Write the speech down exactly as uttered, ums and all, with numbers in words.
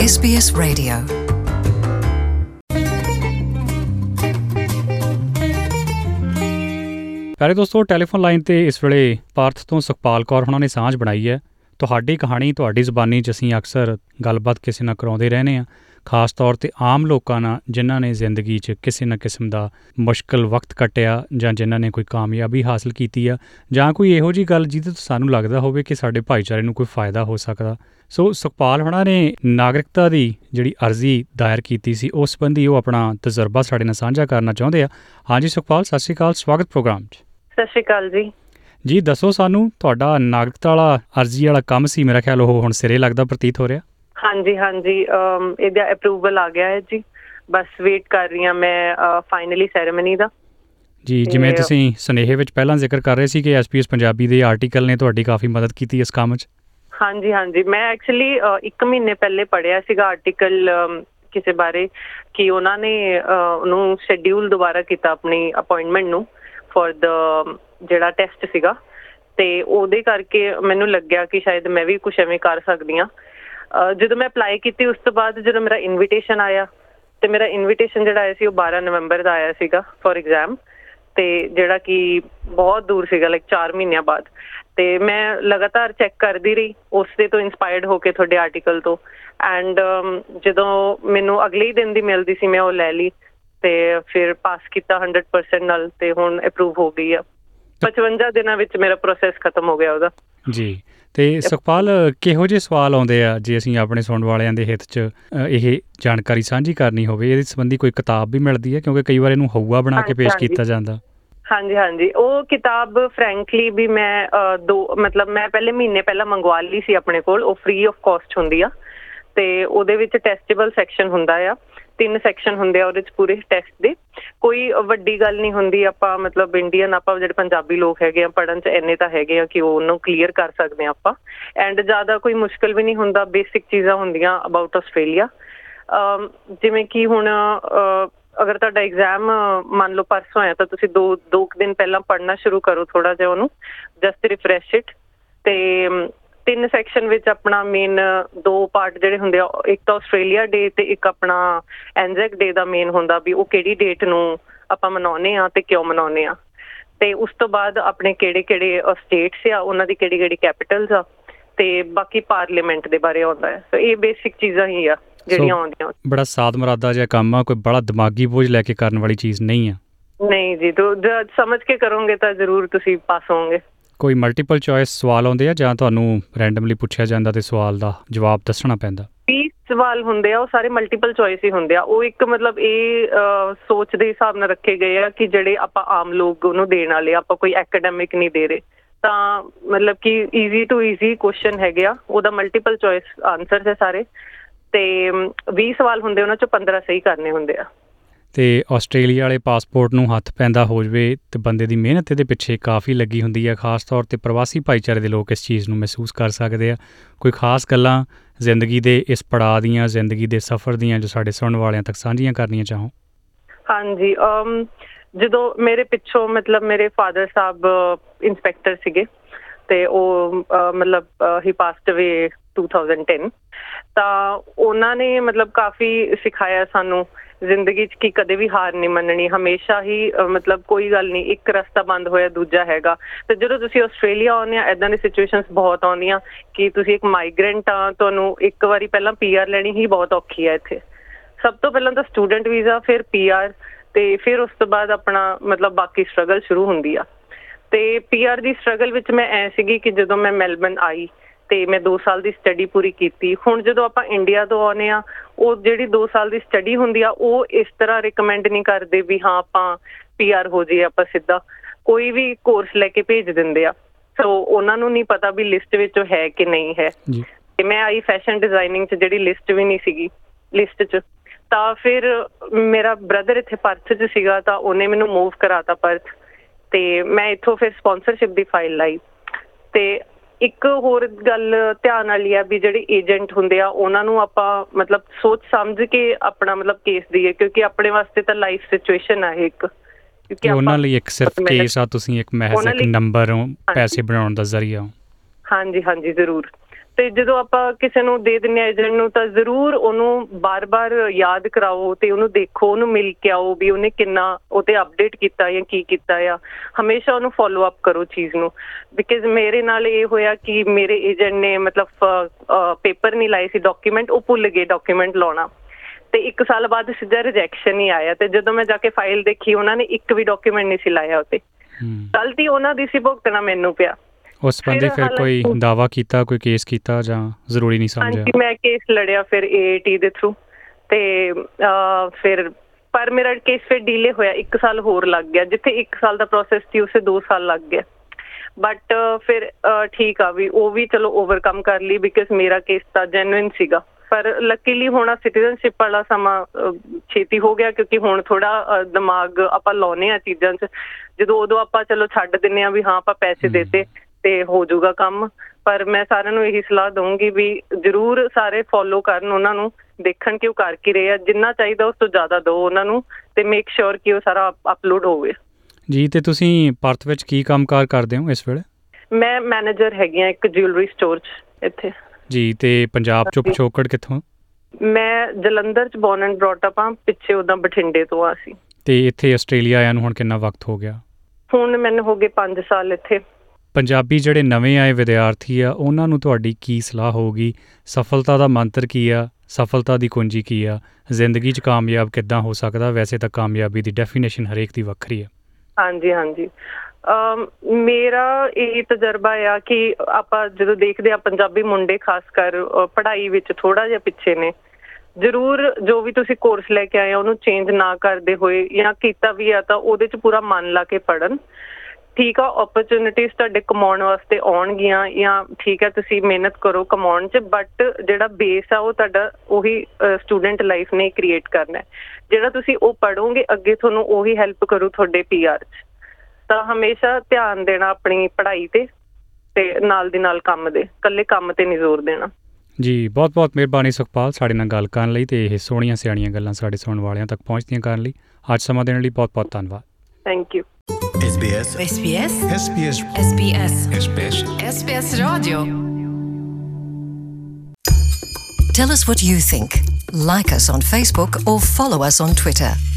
S B S Radio। ਪਿਆਰੇ ਦੋਸਤੋ, telephone line 'ਤੇ ਇਸ ਵੇਲੇ ਭਾਰਤ ਤੋਂ ਸੁਖਪਾਲ ਕੌਰ ਹੋਣਾ ਨੇ ਸਾਂਝ ਬਣਾਈ ਹੈ। ਤੁਹਾਡੀ ਕਹਾਣੀ ਤੁਹਾਡੀ ਜ਼ੁਬਾਨੀ 'ਚ ਅਸੀਂ ਅਕਸਰ ਗੱਲਬਾਤ ਕਿਸੇ ਨਾਲ ਕਰਾਉਂਦੇ ਰਹਿੰਦੇ ਹਾਂ, ਖਾਸ ਤੌਰ 'ਤੇ ਆਮ ਲੋਕਾਂ ਨਾਲ ਜਿਨ੍ਹਾਂ ਨੇ ਜ਼ਿੰਦਗੀ 'ਚ ਕਿਸੇ ਨਾ ਕਿਸਮ ਦਾ ਮੁਸ਼ਕਿਲ ਵਕਤ ਕੱਟਿਆ ਜਾਂ ਜਿਨ੍ਹਾਂ ਨੇ ਕੋਈ ਕਾਮਯਾਬੀ ਹਾਸਲ ਕੀਤੀ ਆ ਜਾਂ ਕੋਈ ਇਹੋ ਜਿਹੀ ਗੱਲ ਜਿਹਦੇ ਤੋਂ ਸਾਨੂੰ ਲੱਗਦਾ ਹੋਵੇ ਕਿ ਸਾਡੇ ਭਾਈਚਾਰੇ ਨੂੰ ਕੋਈ ਫਾਇਦਾ ਹੋ ਸਕਦਾ। ਸੋ ਸੁਖਪਾਲ ਹੋਣਾ ਨੇ ਨਾਗਰਿਕਤਾ ਦੀ ਜਿਹੜੀ ਅਰਜ਼ੀ ਦਾਇਰ ਕੀਤੀ ਸੀ, ਉਸ ਸੰਬੰਧੀ ਉਹ ਆਪਣਾ ਤਜਰਬਾ ਸਾਡੇ ਨਾਲ ਸਾਂਝਾ ਕਰਨਾ ਚਾਹੁੰਦੇ ਆ। ਹਾਂਜੀ ਸੁਖਪਾਲ, ਸਤਿ ਸ਼੍ਰੀ ਅਕਾਲ, ਸਵਾਗਤ ਪ੍ਰੋਗਰਾਮ 'ਚ। ਸਤਿ ਸ਼੍ਰੀ ਅਕਾਲ ਜੀ। ਜੀ ਦੱਸੋ ਸਾਨੂੰ, ਤੁਹਾਡਾ ਨਾਗਰਿਕਤਾ ਵਾਲਾ ਅਰਜ਼ੀ ਵਾਲਾ ਕੰਮ ਸੀ, ਮੇਰਾ ਖਿਆਲ ਉਹ ਹੁਣ ਸਿਰੇ ਲੱਗਦਾ ਪ੍ਰਤੀਤ ਹੋ ਰਿਹਾ। ਹਾਂਜੀ ਹਾਂਜੀ, ਇਹਦਾ ਅਪਰੂਵਲ ਆ ਗਿਆ ਹੈ ਜੀ, ਬਸ ਵੇਟ ਕਰ ਰਹੀ ਹਾਂ ਮੈਂ ਫਾਈਨਲੀ ਸੈਰੇਮਨੀ ਦਾ। ਜੀ, ਜਿਵੇਂ ਤੁਸੀਂ ਸੁਨੇਹੇ ਵਿੱਚ ਪਹਿਲਾਂ ਜ਼ਿਕਰ ਕਰ ਰਹੇ ਸੀ ਕਿ ਐਸ ਪੀ ਐਸ ਪੰਜਾਬੀ ਦੇ ਆਰਟੀਕਲ ਨੇ ਤੁਹਾਡੀ ਕਾਫੀ ਮਦਦ ਕੀਤੀ ਇਸ ਕੰਮ 'ਚ। ਹਾਂਜੀ ਹਾਂਜੀ, ਮੈਂ ਐਕਚੁਅਲੀ ਇੱਕ ਮਹੀਨੇ ਪਹਿਲੇ ਪੜ੍ਹਿਆ ਸੀਗਾ ਆਰਟੀਕਲ ਕਿਸੇ ਬਾਰੇ ਕਿ ਉਹਨਾਂ ਨੇ ਉਹਨੂੰ ਸ਼ੈਡਿਊਲ ਦੁਬਾਰਾ ਕੀਤਾ ਆਪਣੀ ਅਪੋਇੰਟਮੈਂਟ ਨੂੰ ਫॉर ਦ ਜਿਹੜਾ ਟੈਸਟ ਸੀਗਾ, ਅਤੇ ਉਹਦੇ ਕਰਕੇ ਮੈਨੂੰ ਲੱਗਿਆ ਕਿ ਸ਼ਾਇਦ ਮੈਂ ਵੀ ਕੁਛ ਐਵੇਂ ਕਰ ਸਕਦੀ ਹਾਂ। ਜਦੋਂ ਮੈਂ ਅਪਲਾਈ ਕੀਤੀ ਉਸ ਤੋਂ ਬਾਅਦ ਜਦੋਂ ਮੇਰਾ ਇਨਵੀਟੇਸ਼ਨ ਆਇਆ, ਅਤੇ ਮੇਰਾ ਇਨਵੀਟੇਸ਼ਨ ਜਿਹੜਾ ਆਇਆ ਸੀ ਉਹ ਬਾਰਾਂ ਨਵੰਬਰ ਦਾ ਆਇਆ ਸੀਗਾ ਫॉर ਐਗਜ਼ਾਮ, ਅਤੇ ਜਿਹੜਾ ਕਿ ਬਹੁਤ ਦੂਰ ਸੀਗਾ, ਲਾਈਕ ਚਾਰ ਮਹੀਨਿਆਂ ਬਾਅਦ। ਅਤੇ ਮੈਂ ਲਗਾਤਾਰ ਚੈੱਕ ਕਰਦੀ ਰਹੀ ਉਸ ਦੇ ਤੋਂ ਇੰਸਪਾਇਰਡ ਹੋ ਕੇ ਤੁਹਾਡੇ ਆਰਟੀਕਲ ਤੋਂ, ਐਂਡ ਜਦੋਂ ਮੈਨੂੰ ਅਗਲੇ ਹੀ ਦਿਨ ਦੀ ਮਿਲਦੀ ਸੀ ਮੈਂ ਉਹ ਲੈ ਲਈ ਅਤੇ ਫਿਰ ਪਾਸ ਕੀਤਾ ਹੰਡਰਡ ਪਰਸੈਂਟ ਨਾਲ, ਅਤੇ ਹੁਣ ਅਪਰੂਵ ਹੋ ਗਈ ਆ। ਪਚਵੰਜਾ ਦਿਨਾਂ ਵਿੱਚ ਮੇਰਾ ਪ੍ਰੋਸੈਸ ਖਤਮ ਹੋ ਗਿਆ ਉਹਦਾ। ਜੀ, ਅਤੇ ਸੁਖਪਾਲ, ਕਿਹੋ ਜਿਹੇ ਸਵਾਲ ਆਉਂਦੇ ਆ ਜੇ ਅਸੀਂ ਆਪਣੇ ਸੁਣਨ ਵਾਲਿਆਂ ਦੇ ਹਿੱਤ 'ਚ ਇਹ ਜਾਣਕਾਰੀ ਸਾਂਝੀ ਕਰਨੀ ਹੋਵੇ? ਇਹਦੇ ਸੰਬੰਧੀ ਕੋਈ ਕਿਤਾਬ ਵੀ ਮਿਲਦੀ ਹੈ, ਕਿਉਂਕਿ ਕਈ ਵਾਰ ਇਹਨੂੰ ਹਊਆ ਬਣਾ ਕੇ ਪੇਸ਼ ਕੀਤਾ ਜਾਂਦਾ। ਹਾਂਜੀ ਹਾਂਜੀ, ਉਹ ਕਿਤਾਬ ਫਰੈਂਕਲੀ ਵੀ ਮੈਂ ਦੋ ਮਤਲਬ ਮੈਂ ਪਹਿਲੇ ਮਹੀਨੇ ਪਹਿਲਾਂ ਮੰਗਵਾ ਲਈ ਸੀ ਆਪਣੇ ਕੋਲ। ਉਹ ਫ੍ਰੀ ਆਫ ਕੋਸਟ ਹੁੰਦੀ ਆ, ਅਤੇ ਉਹਦੇ ਵਿੱਚ ਟੈਸਟੇਬਲ ਸੈਕਸ਼ਨ ਹੁੰਦਾ ਆ, ਤਿੰਨ ਸੈਕਸ਼ਨ ਹੁੰਦੇ ਆ ਉਹਦੇ 'ਚ ਪੂਰੇ ਟੈਸਟ ਦੇ। ਕੋਈ ਵੱਡੀ ਗੱਲ ਨਹੀਂ ਹੁੰਦੀ, ਆਪਾਂ ਮਤਲਬ ਇੰਡੀਅਨ ਆਪਾਂ ਜਿਹੜੇ ਪੰਜਾਬੀ ਲੋਕ ਹੈਗੇ ਆ ਪੜ੍ਹਨ 'ਚ ਇੰਨੇ ਤਾਂ ਹੈਗੇ ਆ ਕਿ ਉਹ ਉਹਨੂੰ ਕਲੀਅਰ ਕਰ ਸਕਦੇ ਹਾਂ ਆਪਾਂ, ਐਂਡ ਜ਼ਿਆਦਾ ਕੋਈ ਮੁਸ਼ਕਿਲ ਵੀ ਨਹੀਂ ਹੁੰਦਾ। ਬੇਸਿਕ ਚੀਜ਼ਾਂ ਹੁੰਦੀਆਂ ਅਬਾਊਟ ਆਸਟ੍ਰੇਲੀਆ, ਜਿਵੇਂ ਕਿ ਹੁਣ ਅਗਰ ਤੁਹਾਡਾ ਐਗਜ਼ਾਮ ਮੰਨ ਲਓ ਪਰਸੋਂ ਹੈ ਤਾਂ ਤੁਸੀਂ ਦੋ ਦੋ ਕੁ ਦਿਨ ਪਹਿਲਾਂ ਪੜ੍ਹਨਾ ਸ਼ੁਰੂ ਕਰੋ, ਥੋੜ੍ਹਾ ਜਿਹਾ ਉਹਨੂੰ ਜਸਟ ਰਿਫਰੈਸ਼ ਇਟ। ਅਤੇ ਤਿੰਨ ਸੈਕਸ਼ਨ ਵਿੱਚ ਆਪਣਾ ਮੇਨ ਦੋ ਪਾਰਟ ਜਿਹੜੇ ਹੁੰਦੇ ਆ, ਇੱਕ ਤਾਂ ਆਸਟ੍ਰੇਲੀਆ ਡੇ ਅਤੇ ਇੱਕ ਆਪਣਾ ਐਨਜ਼ੈਕ ਡੇ ਦਾ ਮੇਨ ਹੁੰਦਾ ਵੀ ਉਹ ਕਿਹੜੀ ਡੇਟ ਨੂੰ ਆਪਾਂ ਮਨਾਉਂਦੇ ਹਾਂ ਅਤੇ ਕਿਉਂ ਮਨਾਉਂਦੇ ਹਾਂ। ਅਤੇ ਉਸ ਤੋਂ ਬਾਅਦ ਆਪਣੇ ਕਿਹੜੇ ਕਿਹੜੇ ਸਟੇਟਸ ਆ, ਉਹਨਾਂ ਦੀ ਕਿਹੜੀ ਕਿਹੜੀ ਕੈਪੀਟਲਸ ਆ, ਅਤੇ ਬਾਕੀ ਪਾਰਲੀਮੈਂਟ ਦੇ ਬਾਰੇ ਆਉਂਦਾ ਹੈ। ਸੋ ਇਹ ਬੇਸਿਕ ਚੀਜ਼ਾਂ ਹੀ ਆ ਜਿਹੜੀਆਂ ਆਉਂਦੀਆਂ। ਬੜਾ ਸਾਦ ਮੁਰਾਦਾ ਜਿਹਾ ਕੰਮ ਆ, ਕੋਈ ਬੜਾ ਦਿਮਾਗੀ ਬੋਝ ਲੈ ਕੇ ਕਰਨ ਵਾਲੀ ਚੀਜ਼ ਨਹੀਂ ਆ। ਨਹੀਂ ਜੀ, ਜਦ ਸਮਝ ਕੇ ਕਰੋਗੇ ਤਾਂ ਜ਼ਰੂਰ ਤੁਸੀਂ ਪਾਸ ਹੋਵੋਗੇ। ਕੋਈ ਮਲਟੀਪਲ ਚੋਇਸ ਸਵਾਲ ਆਉਂਦੇ ਆ ਜਾਂ ਤੁਹਾਨੂੰ ਰੈਂਡਮਲੀ ਪੁੱਛਿਆ ਜਾਂਦਾ ਅਤੇ ਸਵਾਲ ਦਾ ਜਵਾਬ ਦੱਸਣਾ ਪੈਂਦਾ? ਵੀਹ ਸਵਾਲ ਹੁੰਦੇ ਆ, ਉਹ ਸਾਰੇ ਮਲਟੀਪਲ ਚੋਇਸ ਹੀ ਹੁੰਦੇ ਆ। ਉਹ ਇੱਕ ਮਤਲਬ ਇਹ ਸੋਚ ਦੇ ਹਿਸਾਬ ਨਾਲ ਰੱਖੇ ਗਏ ਆ ਕਿ ਜਿਹੜੇ ਆਪਾਂ ਆਮ ਲੋਕ ਉਹਨੂੰ ਦੇਣ ਵਾਲੇ, ਆਪਾਂ ਕੋਈ ਐਕੈਡੈਮਿਕ ਨਹੀਂ ਦੇ ਰਹੇ, ਤਾਂ ਮਤਲਬ ਕਿ ਈਜ਼ੀ ਟੂ ਈਜ਼ੀ ਕੁਸ਼ਚਨ ਹੈਗੇ ਆ। ਉਹਦਾ ਮਲਟੀਪਲ ਚੋਇਸ ਆਨਸਰ ਹੈ ਸਾਰੇ, ਅਤੇ ਵੀਹ ਸਵਾਲ ਹੁੰਦੇ, ਉਹਨਾਂ 'ਚੋਂ ਪੰਦਰਾਂ ਸਹੀ ਕਰਨੇ ਹੁੰਦੇ ਆ। ਅਤੇ ਆਸਟ੍ਰੇਲੀਆ ਵਾਲੇ ਪਾਸਪੋਰਟ ਨੂੰ ਹੱਥ ਪੈਂਦਾ ਹੋ ਜਾਵੇ ਅਤੇ ਬੰਦੇ ਦੀ ਮਿਹਨਤ ਇਹਦੇ ਪਿੱਛੇ ਕਾਫੀ ਲੱਗੀ ਹੁੰਦੀ ਹੈ। ਖਾਸ ਤੌਰ 'ਤੇ ਪ੍ਰਵਾਸੀ ਭਾਈਚਾਰੇ ਦੇ ਲੋਕ ਇਸ ਚੀਜ਼ ਨੂੰ ਮਹਿਸੂਸ ਕਰ ਸਕਦੇ ਆ। ਕੋਈ ਖਾਸ ਗੱਲਾਂ ਜ਼ਿੰਦਗੀ ਦੇ ਇਸ ਪੜਾਅ ਦੀਆਂ, ਜ਼ਿੰਦਗੀ ਦੇ ਸਫ਼ਰ ਦੀਆਂ, ਜੋ ਸਾਡੇ ਸੁਣਨ ਵਾਲਿਆਂ ਤੱਕ ਸਾਂਝੀਆਂ ਕਰਨੀਆਂ ਚਾਹੋ? ਹਾਂਜੀ, ਜਦੋਂ ਮੇਰੇ ਪਿੱਛੋਂ ਮਤਲਬ ਮੇਰੇ ਫਾਦਰ ਸਾਹਿਬ ਇੰਸਪੈਕਟਰ ਸੀਗੇ, ਅਤੇ ਉਹ ਮਤਲਬ ਹੀ passed away two thousand ten, ਤਾਂ ਉਹਨਾਂ ਨੇ ਮਤਲਬ ਕਾਫੀ ਸਿਖਾਇਆ ਸਾਨੂੰ ਜ਼ਿੰਦਗੀ 'ਚ ਕਿ ਕਦੇ ਵੀ ਹਾਰ ਨਹੀਂ ਮੰਨਣੀ, ਹਮੇਸ਼ਾ ਹੀ ਮਤਲਬ ਕੋਈ ਗੱਲ ਨਹੀਂ, ਇੱਕ ਰਸਤਾ ਬੰਦ ਹੋਇਆ ਦੂਜਾ ਹੈਗਾ। ਅਤੇ ਜਦੋਂ ਤੁਸੀਂ ਆਸਟ੍ਰੇਲੀਆ ਆਉਂਦੇ ਆ, ਇੱਦਾਂ ਦੀ ਸਿਚੁਏਸ਼ਨਸ ਬਹੁਤ ਆਉਂਦੀਆਂ ਕਿ ਤੁਸੀਂ ਇੱਕ ਮਾਈਗਰੈਂਟ ਆ, ਤੁਹਾਨੂੰ ਇੱਕ ਵਾਰੀ ਪਹਿਲਾਂ ਪੀ ਆਰ ਲੈਣੀ ਹੀ ਬਹੁਤ ਔਖੀ ਹੈ ਇੱਥੇ। ਸਭ ਤੋਂ ਪਹਿਲਾਂ ਤਾਂ ਸਟੂਡੈਂਟ ਵੀਜ਼ਾ, ਫਿਰ ਪੀ ਆਰ, ਅਤੇ ਫਿਰ ਉਸ ਤੋਂ ਬਾਅਦ ਆਪਣਾ ਮਤਲਬ ਬਾਕੀ ਸਟਰਗਲ ਸ਼ੁਰੂ ਹੁੰਦੀ ਆ। ਅਤੇ ਪੀ ਆਰ ਦੀ ਸਟਰਗਲ ਵਿੱਚ ਮੈਂ ਐਂ ਸੀਗੀ ਕਿ ਜਦੋਂ ਮੈਂ ਮੈਲਬਰਨ ਆਈ ਅਤੇ ਮੈਂ ਦੋ ਸਾਲ ਦੀ ਸਟੱਡੀ ਪੂਰੀ ਕੀਤੀ। ਹੁਣ ਜਦੋਂ ਆਪਾਂ ਇੰਡੀਆ ਤੋਂ ਆਉਂਦੇ ਹਾਂ, ਉਹ ਜਿਹੜੀ ਦੋ ਸਾਲ ਦੀ ਸਟੱਡੀ ਹੁੰਦੀ ਆ, ਉਹ ਇਸ ਤਰ੍ਹਾਂ ਰਿਕਮੈਂਡ ਨਹੀਂ ਕਰਦੇ ਵੀ ਹਾਂ ਆਪਾਂ ਪੀ ਆਰ ਹੋ ਜਾਈਏ, ਆਪਾਂ ਸਿੱਧਾ ਕੋਈ ਵੀ ਕੋਰਸ ਲੈ ਕੇ ਭੇਜ ਦਿੰਦੇ ਆ। ਸੋ ਉਹਨਾਂ ਨੂੰ ਨਹੀਂ ਪਤਾ ਵੀ ਲਿਸਟ ਵਿੱਚ ਉਹ ਹੈ ਕਿ ਨਹੀਂ ਹੈ। ਅਤੇ ਮੈਂ ਆਈ ਫੈਸ਼ਨ ਡਿਜ਼ਾਇਨਿੰਗ 'ਚ, ਜਿਹੜੀ ਲਿਸਟ ਵੀ ਨਹੀਂ ਸੀਗੀ ਲਿਸਟ 'ਚ। ਤਾਂ ਫਿਰ ਮੇਰਾ ਬ੍ਰਦਰ ਇੱਥੇ ਪਰਥ 'ਚ ਸੀਗਾ, ਤਾਂ ਉਹਨੇ ਮੈਨੂੰ ਮੂਵ ਕਰਾਤਾ ਪਰਥ, ਅਤੇ ਮੈਂ ਇੱਥੋਂ ਫਿਰ ਸਪੋਂਸਰਸ਼ਿਪ ਦੀ ਫਾਈਲ ਲਾਈ। ਅਤੇ ਇੱਕ ਹੋਰ ਗੱਲ ਧਿਆਨ ਵਾਲੀ ਆ ਵੀ ਜਿਹੜੇ ਏਜੰਟ ਹੁੰਦੇ ਆ, ਉਹਨਾਂ ਨੂੰ ਆਪਾਂ ਮਤਲਬ ਸੋਚ ਸਮਝ ਕੇ ਆਪਣਾ ਮਤਲਬ ਕੇਸ ਦਈਏ, ਕਿਉਂਕਿ ਆਪਣੇ ਵਾਸਤੇ ਤਾਂ ਲਾਈਫ ਸਿਚੁਏਸ਼ਨ ਆ ਇਹ ਇੱਕ, ਕਿਉਂਕਿ ਉਹਨਾਂ ਲਈ ਇੱਕ ਸਿਰਫ ਕੇਸ ਆ, ਤੁਸੀਂ ਇੱਕ ਮਹਿਜ਼ ਇੱਕ ਨੰਬਰ ਹੋ, ਪੈਸੇ ਬਣਾਉਣ ਦਾ ਜ਼ਰੀਆ ਹੋ। ਹਾਂਜੀ ਹਾਂਜੀ, ਜ਼ਰੂਰ। ਤੇ ਜਦੋਂ ਆਪਾਂ ਕਿਸੇ ਨੂੰ ਦੇ ਦਿੰਦੇ ਹਾਂ ਏਜੰਟ ਨੂੰ ਤਾਂ ਜ਼ਰੂਰ ਉਹਨੂੰ ਬਾਰ-ਬਾਰ ਯਾਦ ਕਰਾਓ ਤੇ ਉਹਨੂੰ ਦੇਖੋ, ਉਹਨੂੰ ਮਿਲ ਕੇ ਆਓ ਵੀ ਉਹਨੇ ਕਿੰਨਾ ਉਹ ਤੇ ਅਪਡੇਟ ਕੀਤਾ ਜਾਂ ਕੀ ਕੀਤਾ ਆ। ਹਮੇਸ਼ਾ ਉਹਨੂੰ ਫੋਲੋ ਅਪ ਕਰੋ ਚੀਜ਼ ਨੂੰ। ਬਿਕਾਜ਼ ਮੇਰੇ ਨਾਲ ਇਹ ਹੋਇਆ ਕਿ ਮੇਰੇ ਏਜੰਟ ਨੇ ਮਤਲਬ ਪੇਪਰ ਨਹੀਂ ਲਾਏ ਸੀ, ਡਾਕੂਮੈਂਟ ਉਹ ਭੁੱਲ ਗਏ ਡਾਕੂਮੈਂਟ ਲਾਉਣਾ, ਤੇ ਇੱਕ ਸਾਲ ਬਾਅਦ ਸਿੱਧਾ ਰਿਜੈਕਸ਼ਨ ਹੀ ਆਇਆ। ਤੇ ਜਦੋਂ ਮੈਂ ਜਾ ਕੇ ਫਾਈਲ ਦੇਖੀ ਉਹਨਾਂ ਨੇ ਇੱਕ ਵੀ ਡਾਕੂਮੈਂਟ ਨਹੀਂ ਸੀ ਲਾਇਆ ਉੱਤੇ। ਗਲਤੀ ਉਹਨਾਂ ਦੀ ਸੀ, ਭੁਗਤਣਾ ਮੈਨੂੰ ਪਿਆ। ਉਸ ਸੰਬੰਧੀ ਫਿਰ ਕੋਈ ਦਾਅਵਾ ਕੀਤਾ, ਕੋਈ ਕੇਸ ਕੀਤਾ ਜਾਂ ਜ਼ਰੂਰੀ ਨਹੀਂ ਸਮਝਿਆ? ਹਾਂਜੀ, ਮੈਂ ਕੇਸ ਲੜਿਆ ਫਿਰ ਏ ਏ ਟੀ ਦੇ ਥਰੂ, ਤੇ ਫਿਰ ਪਰ ਮੇਰਾ ਕੇਸ ਫਿਰ ਡੀਲੇ ਹੋਇਆ, ਇੱਕ ਸਾਲ ਹੋਰ ਲੱਗ ਗਿਆ। ਜਿੱਥੇ ਇੱਕ ਸਾਲ ਦਾ ਪ੍ਰੋਸੈਸ ਸੀ ਉਸੇ ਦੋ ਸਾਲ ਲੱਗ ਗਿਆ। ਬਟ ਫਿਰ ਠੀਕ ਆ ਵੀ ਉਹ ਵੀ ਚਲੋ ਓਵਰਕਮ ਕਰ ਲਈ, ਬਿਕਾਜ਼ ਮੇਰਾ ਕੇਸ ਤਾਂ ਜੈਨੂਇਨ ਸੀਗਾ। ਪਰ ਲੱਕੀਲੀ ਹੁਣ ਸਿਟੀਜ਼ਨਸ਼ਿਪ ਵਾਲਾ ਸਮਾਂ ਛੇਤੀ ਹੋ ਗਿਆ, ਕਿਉਂਕਿ ਹੁਣ ਥੋੜਾ ਦਿਮਾਗ ਆਪਾਂ ਲਾਉਂਦੇ ਹਾਂ ਚੀਜ਼ਾਂ 'ਚ। ਜਦੋਂ ਉਦੋਂ ਆਪਾਂ ਚਲੋ ਛੱਡ ਦਿੰਦੇ ਹਾਂ ਵੀ ਹਾਂ ਆਪਾਂ ਪੈਸੇ ਦੇਤੇ ਤੇ ਹੋ ਜਾਊਗਾ ਕੰਮ। ਪਰ ਮੈਂ ਸਾਰਿਆਂ ਨੂੰ ਇਹੀ ਸਲਾਹ ਦਊਂਗੀ ਵੀ ਜ਼ਰੂਰ ਸਾਰੇ ਫੋਲੋ ਕਰਨ, ਉਹਨਾਂ ਨੂੰ ਦੇਖਣ ਕਿ ਉਹ ਕਰ ਕੀ ਰਹੇ ਆ। ਜਿੰਨਾ ਚਾਹੀਦਾ ਉਸ ਤੋਂ ਜ਼ਿਆਦਾ ਦਿਓ ਉਹਨਾਂ ਨੂੰ, ਤੇ ਮੇਕ ਸ਼ੋਰ ਕਿ ਉਹ ਸਾਰਾ ਅਪਲੋਡ ਹੋਵੇ। ਜੀ, ਤੇ ਤੁਸੀਂ ਪਰਥ ਵਿੱਚ ਕੀ ਕੰਮਕਾਰ ਕਰਦੇ ਹੋ ਇਸ ਵੇਲੇ? ਮੈਂ ਮੈਨੇਜਰ ਹੈਗੀ ਹਾਂ ਇੱਕ ਜਿਊਲਰੀ ਸਟੋਰ 'ਚ ਇੱਥੇ। ਜੀ, ਤੇ ਪੰਜਾਬ 'ਚੋਂ ਪਿਛੋਕੜ ਕਿੱਥੋਂ? ਮੈਂ ਜਲੰਧਰ 'ਚ ਬੋਰਨ ਐਂਡ ਬਰੌਟ ਅਪ ਹਾਂ, ਪਿੱਛੇ ਉੱਦਾਂ ਬਠਿੰਡੇ ਤੋਂ ਆ ਅਸੀਂ। ਤੇ ਇੱਥੇ ਆਸਟ੍ਰੇਲੀਆ ਆਇਆ ਨੂੰ ਹੁਣ ਕਿੰਨਾ ਵਕਤ ਹੋ ਗਿਆ? ਹੁਣ ਮੈਨੂੰ ਹੋ ਗਏ ਪੰਜ ਸਾਲ ਇੱਥੇ। ਪੰਜਾਬੀ ਜਿਹੜੇ ਨਵੇਂ ਆਏ ਵਿਦਿਆਰਥੀ ਆ ਉਹਨਾਂ ਨੂੰ ਤੁਹਾਡੀ ਕੀ ਸਲਾਹ ਹੋਊਗੀ? ਸਫਲਤਾ ਦਾ ਮੰਤਰ ਕੀ ਆ? ਸਫਲਤਾ ਦੀ ਕੁੰਜੀ ਕੀ ਆ? ਜ਼ਿੰਦਗੀ 'ਚ ਕਾਮਯਾਬ ਕਿੱਦਾਂ ਹੋ ਸਕਦਾ? ਵੈਸੇ ਤਾਂ ਕਾਮਯਾਬੀ ਦੀ ਡੈਫੀਨੇਸ਼ਨ ਹਰੇਕ ਦੀ ਵੱਖਰੀ ਹੈ। ਹਾਂਜੀ ਹਾਂਜੀ, ਮੇਰਾ ਇਹ ਤਜਰਬਾ ਆ ਕਿ ਆਪਾਂ ਜਦੋਂ ਦੇਖਦੇ ਹਾਂ ਪੰਜਾਬੀ ਮੁੰਡੇ ਖਾਸ ਕਰ ਪੜ੍ਹਾਈ ਵਿੱਚ ਥੋੜ੍ਹਾ ਜਿਹਾ ਪਿੱਛੇ ਨੇ। ਜ਼ਰੂਰ ਜੋ ਵੀ ਤੁਸੀਂ ਕੋਰਸ ਲੈ ਕੇ ਆਏ ਉਹਨੂੰ ਚੇਂਜ ਨਾ ਕਰਦੇ ਹੋਏ, ਜਾਂ ਕੀਤਾ ਵੀ ਆ ਤਾਂ ਉਹਦੇ 'ਚ ਪੂਰਾ ਮਨ ਲਾ ਕੇ ਪੜ੍ਹਨ। ਠੀਕ ਆ, ਓਪਰਚੁਨਿਟੀਜ਼ ਤੁਹਾਡੇ ਕਮਾਉਣ ਵਾਸਤੇ ਆਉਣਗੀਆਂ, ਜਾਂ ਠੀਕ ਹੈ ਤੁਸੀਂ ਮਿਹਨਤ ਕਰੋ ਕਮਾਉਣ 'ਚ, ਬਟ ਜਿਹੜਾ ਬੇਸ ਆ ਉਹ ਤੁਹਾਡਾ ਉਹੀ ਸਟੂਡੈਂਟ ਲਾਈਫ ਨੇ ਕ੍ਰੀਏਟ ਕਰਨਾ। ਜਿਹੜਾ ਤੁਸੀਂ ਉਹ ਪੜ੍ਹੋਗੇ ਅੱਗੇ ਤੁਹਾਨੂੰ ਉਹੀ ਹੈਲਪ ਕਰੂ ਤੁਹਾਡੇ ਪੀ ਆਰ 'ਚ। ਤਾਂ ਹਮੇਸ਼ਾ ਧਿਆਨ ਦੇਣਾ ਆਪਣੀ ਪੜ੍ਹਾਈ 'ਤੇ, ਤੇ ਨਾਲ ਦੀ ਨਾਲ ਕੰਮ ਦੇ, ਇਕੱਲੇ ਕੰਮ 'ਤੇ ਨਹੀਂ ਜ਼ੋਰ ਦੇਣਾ। ਜੀ, ਬਹੁਤ ਬਹੁਤ ਮਿਹਰਬਾਨੀ ਸੁਖਪਾਲ ਸਾਡੇ ਨਾਲ ਗੱਲ ਕਰਨ ਲਈ, ਤੇ ਇਹ ਸੋਹਣੀਆਂ ਸਿਆਣੀਆਂ ਗੱਲਾਂ ਸਾਡੇ ਸੁਣਨ ਵਾਲਿਆਂ ਤੱਕ ਪਹੁੰਚਦੀਆਂ ਕਰਨ ਲਈ। ਅੱਜ ਸਮਾਂ ਦੇਣ ਲਈ ਬਹੁਤ ਬਹੁਤ ਧੰਨਵਾਦ। Thank you. S B S S B S S B S S B S S B S S B S Radio. Tell us what you think. Like us on Facebook or follow us on Twitter.